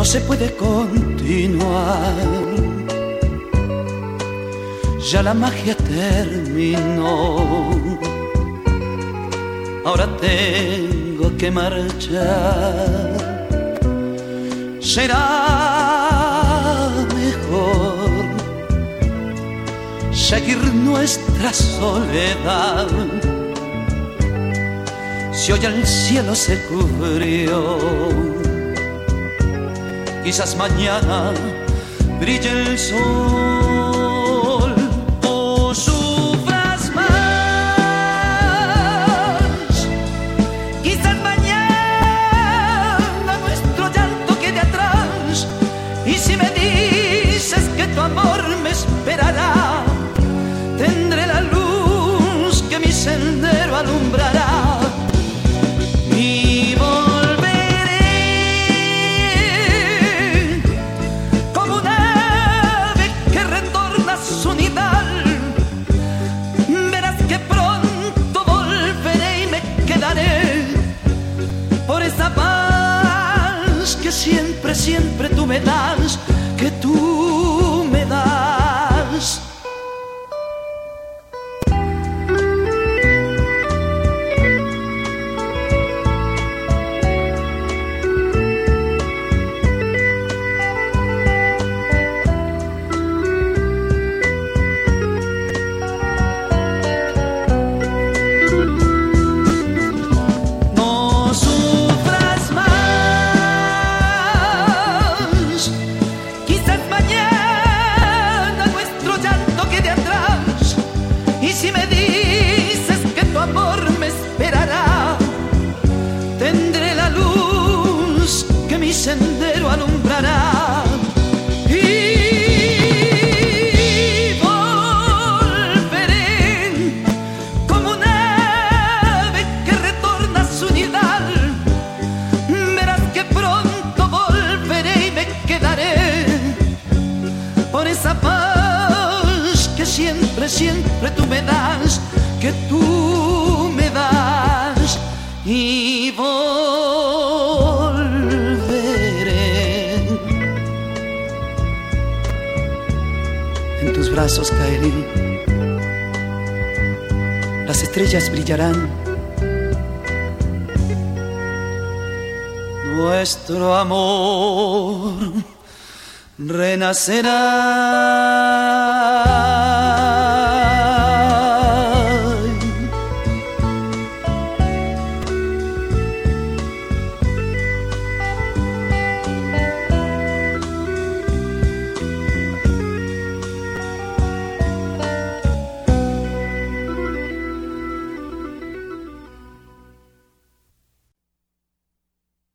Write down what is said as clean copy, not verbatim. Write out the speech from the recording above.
no se puede continuar. Ya la magia terminó, ahora tengo que marchar. Será mejor seguir nuestra soledad. Si hoy el cielo se cubrió, quizás mañana brille el sol. O sufras más, quizás mañana nuestro llanto quede atrás. Y si me dices que tu amor me esperará, tendré la luz que mi sendero alumbrará. Y volveré como un ave que retorna a su nidal. Verás que pronto volveré y me quedaré por esa paz que siempre, siempre tú me das, que tú me das. Sendero alumbrará. Y volveré como un ave que retorna a su nidal. Verás que pronto volveré y me quedaré por esa paz que siempre, siempre tú me das, que tú me das. Y en tus brazos caeré, las estrellas brillarán, nuestro amor renacerá.